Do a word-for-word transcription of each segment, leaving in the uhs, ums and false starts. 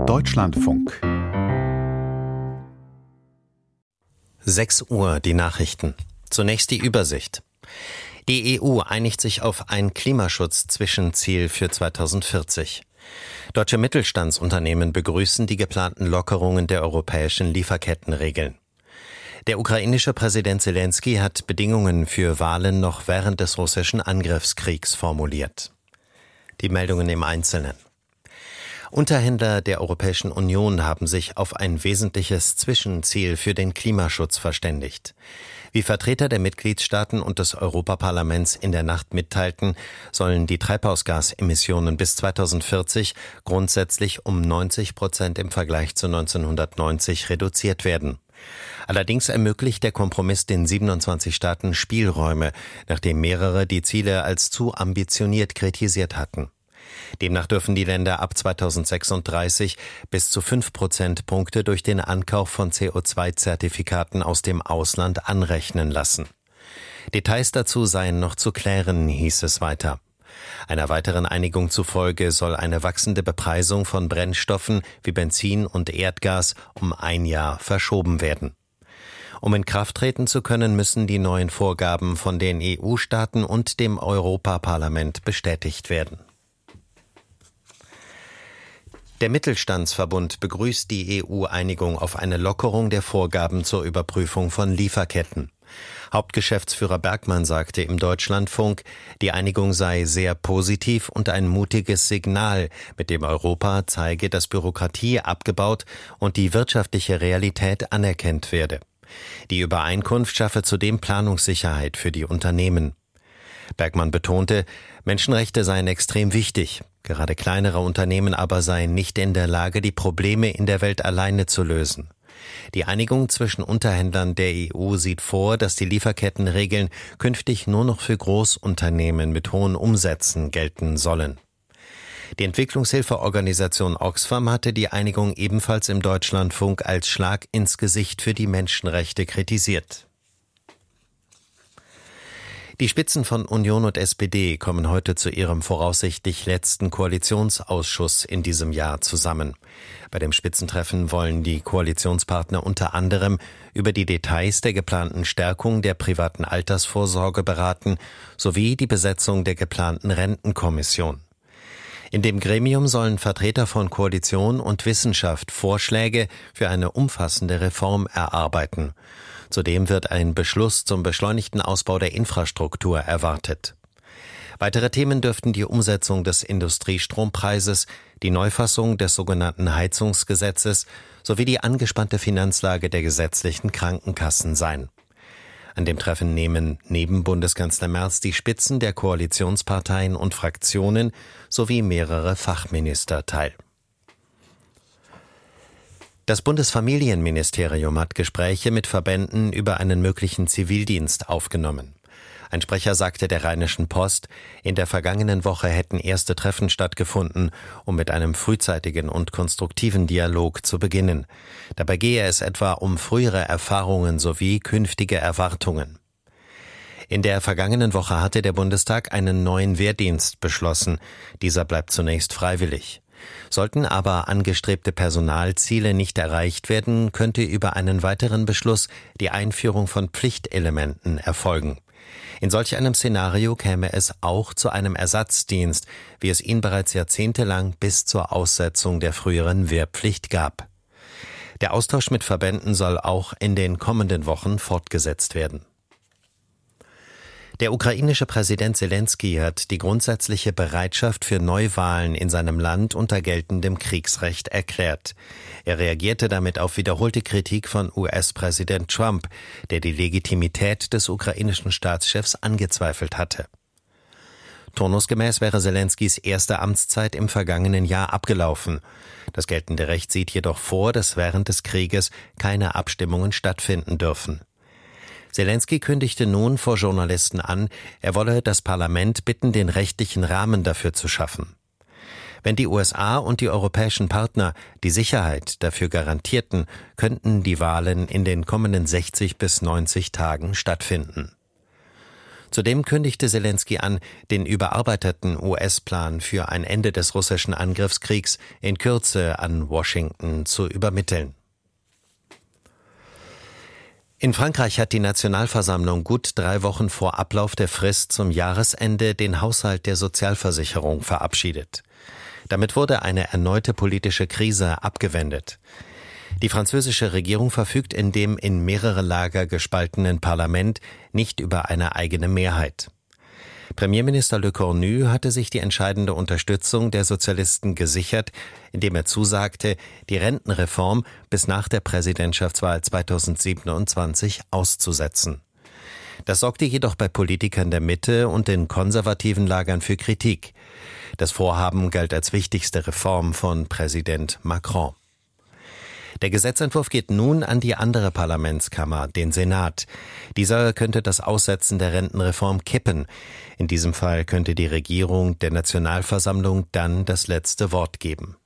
Deutschlandfunk. sechs Uhr, die Nachrichten. Zunächst die Übersicht. Die E U einigt sich auf ein Klimaschutz-Zwischenziel für zweitausendvierzig. Deutsche Mittelstandsunternehmen begrüßen die geplanten Lockerungen der europäischen Lieferkettenregeln. Der ukrainische Präsident Selenskyj hat Bedingungen für Wahlen noch während des russischen Angriffskriegs formuliert. Die Meldungen im Einzelnen. Unterhändler der Europäischen Union haben sich auf ein wesentliches Zwischenziel für den Klimaschutz verständigt. Wie Vertreter der Mitgliedstaaten und des Europaparlaments in der Nacht mitteilten, sollen die Treibhausgasemissionen bis zweitausendvierzig grundsätzlich um neunzig Prozent im Vergleich zu neunzehnhundertneunzig reduziert werden. Allerdings ermöglicht der Kompromiss den siebenundzwanzig Staaten Spielräume, nachdem mehrere die Ziele als zu ambitioniert kritisiert hatten. Demnach dürfen die Länder ab zweitausendsechsunddreißig bis zu fünf Prozentpunkte durch den Ankauf von C O zwei Zertifikaten aus dem Ausland anrechnen lassen. Details dazu seien noch zu klären, hieß es weiter. Einer weiteren Einigung zufolge soll eine wachsende Bepreisung von Brennstoffen wie Benzin und Erdgas um ein Jahr verschoben werden. Um in Kraft treten zu können, müssen die neuen Vorgaben von den E U-Staaten und dem Europaparlament bestätigt werden. Der Mittelstandsverbund begrüßt die E U-Einigung auf eine Lockerung der Vorgaben zur Überprüfung von Lieferketten. Hauptgeschäftsführer Bergmann sagte im Deutschlandfunk, die Einigung sei sehr positiv und ein mutiges Signal, mit dem Europa zeige, dass Bürokratie abgebaut und die wirtschaftliche Realität anerkannt werde. Die Übereinkunft schaffe zudem Planungssicherheit für die Unternehmen. Bergmann betonte, Menschenrechte seien extrem wichtig. Gerade kleinere Unternehmen aber seien nicht in der Lage, die Probleme in der Welt alleine zu lösen. Die Einigung zwischen Unterhändlern der E U sieht vor, dass die Lieferkettenregeln künftig nur noch für Großunternehmen mit hohen Umsätzen gelten sollen. Die Entwicklungshilfeorganisation Oxfam hatte die Einigung ebenfalls im Deutschlandfunk als Schlag ins Gesicht für die Menschenrechte kritisiert. Die Spitzen von Union und S P D kommen heute zu ihrem voraussichtlich letzten Koalitionsausschuss in diesem Jahr zusammen. Bei dem Spitzentreffen wollen die Koalitionspartner unter anderem über die Details der geplanten Stärkung der privaten Altersvorsorge beraten, sowie die Besetzung der geplanten Rentenkommission. In dem Gremium sollen Vertreter von Koalition und Wissenschaft Vorschläge für eine umfassende Reform erarbeiten. Zudem wird ein Beschluss zum beschleunigten Ausbau der Infrastruktur erwartet. Weitere Themen dürften die Umsetzung des Industriestrompreises, die Neufassung des sogenannten Heizungsgesetzes sowie die angespannte Finanzlage der gesetzlichen Krankenkassen sein. An dem Treffen nehmen neben Bundeskanzler Merz die Spitzen der Koalitionsparteien und Fraktionen sowie mehrere Fachminister teil. Das Bundesfamilienministerium hat Gespräche mit Verbänden über einen möglichen Zivildienst aufgenommen. Ein Sprecher sagte der Rheinischen Post, in der vergangenen Woche hätten erste Treffen stattgefunden, um mit einem frühzeitigen und konstruktiven Dialog zu beginnen. Dabei gehe es etwa um frühere Erfahrungen sowie künftige Erwartungen. In der vergangenen Woche hatte der Bundestag einen neuen Wehrdienst beschlossen. Dieser bleibt zunächst freiwillig. Sollten aber angestrebte Personalziele nicht erreicht werden, könnte über einen weiteren Beschluss die Einführung von Pflichtelementen erfolgen. In solch einem Szenario käme es auch zu einem Ersatzdienst, wie es ihn bereits jahrzehntelang bis zur Aussetzung der früheren Wehrpflicht gab. Der Austausch mit Verbänden soll auch in den kommenden Wochen fortgesetzt werden. Der ukrainische Präsident Selenskyj hat die grundsätzliche Bereitschaft für Neuwahlen in seinem Land unter geltendem Kriegsrecht erklärt. Er reagierte damit auf wiederholte Kritik von U S-Präsident Trump, der die Legitimität des ukrainischen Staatschefs angezweifelt hatte. Turnusgemäß wäre Selenskys erste Amtszeit im vergangenen Jahr abgelaufen. Das geltende Recht sieht jedoch vor, dass während des Krieges keine Abstimmungen stattfinden dürfen. Selenskyj kündigte nun vor Journalisten an, er wolle das Parlament bitten, den rechtlichen Rahmen dafür zu schaffen. Wenn die U S A und die europäischen Partner die Sicherheit dafür garantierten, könnten die Wahlen in den kommenden sechzig bis neunzig Tagen stattfinden. Zudem kündigte Selenskyj an, den überarbeiteten U S-Plan für ein Ende des russischen Angriffskriegs in Kürze an Washington zu übermitteln. In Frankreich hat die Nationalversammlung gut drei Wochen vor Ablauf der Frist zum Jahresende den Haushalt der Sozialversicherung verabschiedet. Damit wurde eine erneute politische Krise abgewendet. Die französische Regierung verfügt in dem in mehrere Lager gespaltenen Parlament nicht über eine eigene Mehrheit. Premierminister Le Cornu hatte sich die entscheidende Unterstützung der Sozialisten gesichert, indem er zusagte, die Rentenreform bis nach der Präsidentschaftswahl zweitausendsiebenundzwanzig auszusetzen. Das sorgte jedoch bei Politikern der Mitte und den konservativen Lagern für Kritik. Das Vorhaben galt als wichtigste Reform von Präsident Macron. Der Gesetzentwurf geht nun an die andere Parlamentskammer, den Senat. Dieser könnte das Aussetzen der Rentenreform kippen. In diesem Fall könnte die Regierung der Nationalversammlung dann das letzte Wort geben.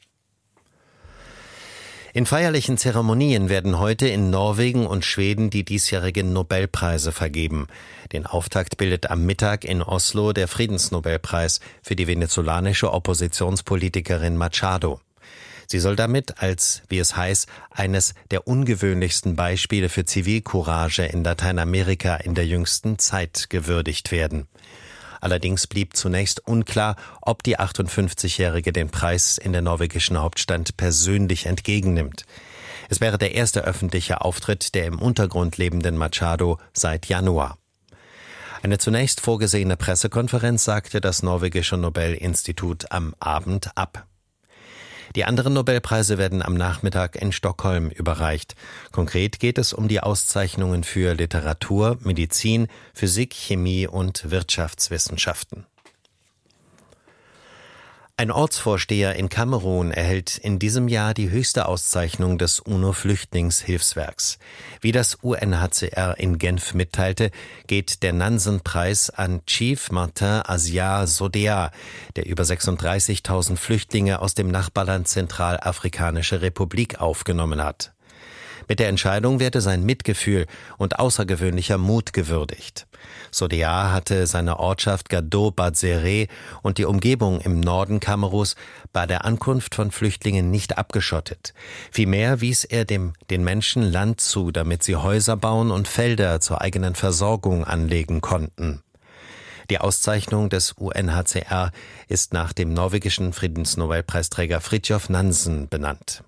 In feierlichen Zeremonien werden heute in Norwegen und Schweden die diesjährigen Nobelpreise vergeben. Den Auftakt bildet am Mittag in Oslo der Friedensnobelpreis für die venezolanische Oppositionspolitikerin Machado. Sie soll damit als, wie es heißt, eines der ungewöhnlichsten Beispiele für Zivilcourage in Lateinamerika in der jüngsten Zeit gewürdigt werden. Allerdings blieb zunächst unklar, ob die achtundfünfzigjährige den Preis in der norwegischen Hauptstadt persönlich entgegennimmt. Es wäre der erste öffentliche Auftritt der im Untergrund lebenden Machado seit Januar. Eine zunächst vorgesehene Pressekonferenz sagte das norwegische Nobelinstitut am Abend ab. Die anderen Nobelpreise werden am Nachmittag in Stockholm überreicht. Konkret geht es um die Auszeichnungen für Literatur, Medizin, Physik, Chemie und Wirtschaftswissenschaften. Ein Ortsvorsteher in Kamerun erhält in diesem Jahr die höchste Auszeichnung des UNO-Flüchtlingshilfswerks. Wie das U N H C R in Genf mitteilte, geht der Nansen-Preis an Chief Martin Asia Sodea, der über sechsunddreißigtausend Flüchtlinge aus dem Nachbarland Zentralafrikanische Republik aufgenommen hat. Mit der Entscheidung werde sein Mitgefühl und außergewöhnlicher Mut gewürdigt. Sodea hatte seine Ortschaft Gado-Bazere und die Umgebung im Norden Kameruns bei der Ankunft von Flüchtlingen nicht abgeschottet. Vielmehr wies er dem, den Menschen Land zu, damit sie Häuser bauen und Felder zur eigenen Versorgung anlegen konnten. Die Auszeichnung des U N H C R ist nach dem norwegischen Friedensnobelpreisträger Fridtjof Nansen benannt.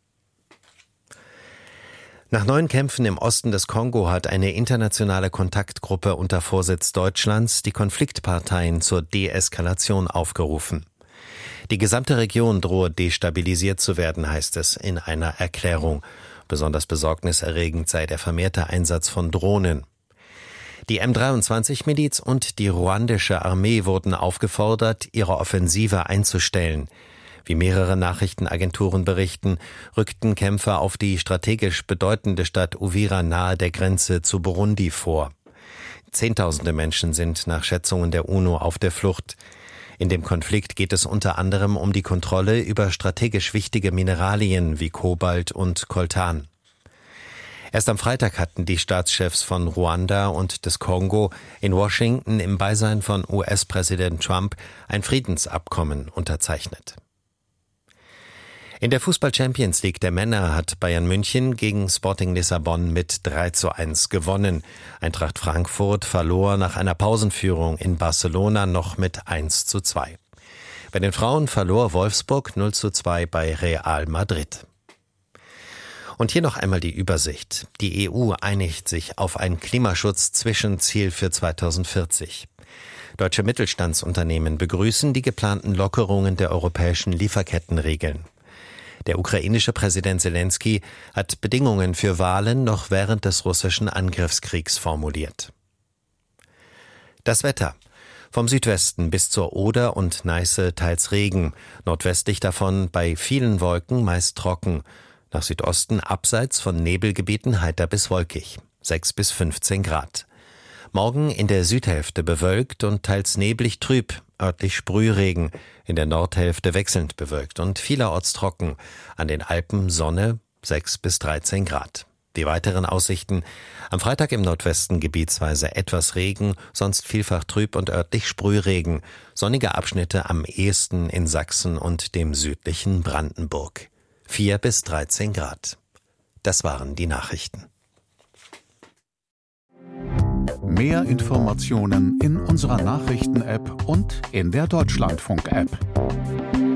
Nach neun Kämpfen im Osten des Kongo hat eine internationale Kontaktgruppe unter Vorsitz Deutschlands die Konfliktparteien zur Deeskalation aufgerufen. Die gesamte Region drohe destabilisiert zu werden, heißt es in einer Erklärung. Besonders besorgniserregend sei der vermehrte Einsatz von Drohnen. Die M dreiundzwanzig-Miliz und die ruandische Armee wurden aufgefordert, ihre Offensive einzustellen. Wie mehrere Nachrichtenagenturen berichten, rückten Kämpfer auf die strategisch bedeutende Stadt Uvira nahe der Grenze zu Burundi vor. Zehntausende Menschen sind nach Schätzungen der UNO auf der Flucht. In dem Konflikt geht es unter anderem um die Kontrolle über strategisch wichtige Mineralien wie Kobalt und Coltan. Erst am Freitag hatten die Staatschefs von Ruanda und des Kongo in Washington im Beisein von U S-Präsident Trump ein Friedensabkommen unterzeichnet. In der Fußball-Champions League der Männer hat Bayern München gegen Sporting Lissabon mit drei zu eins gewonnen. Eintracht Frankfurt verlor nach einer Pausenführung in Barcelona noch mit eins zu zwei. Bei den Frauen verlor Wolfsburg null zu zwei bei Real Madrid. Und hier noch einmal die Übersicht. Die E U einigt sich auf ein Klimaschutz-Zwischenziel für zweitausendvierzig. Deutsche Mittelstandsunternehmen begrüßen die geplanten Lockerungen der europäischen Lieferkettenregeln. Der ukrainische Präsident Selenskyj hat Bedingungen für Wahlen noch während des russischen Angriffskriegs formuliert. Das Wetter. Vom Südwesten bis zur Oder und Neiße teils Regen, nordwestlich davon bei vielen Wolken meist trocken, nach Südosten abseits von Nebelgebieten heiter bis wolkig, sechs bis fünfzehn Grad. Morgen in der Südhälfte bewölkt und teils neblig trüb, örtlich Sprühregen, in der Nordhälfte wechselnd bewölkt und vielerorts trocken, an den Alpen Sonne, sechs bis dreizehn Grad. Die weiteren Aussichten: am Freitag im Nordwesten gebietsweise etwas Regen, sonst vielfach trüb und örtlich Sprühregen. Sonnige Abschnitte am ehesten in Sachsen und dem südlichen Brandenburg. vier bis dreizehn Grad. Das waren die Nachrichten. Mehr Informationen in unserer Nachrichten-App und in der Deutschlandfunk-App.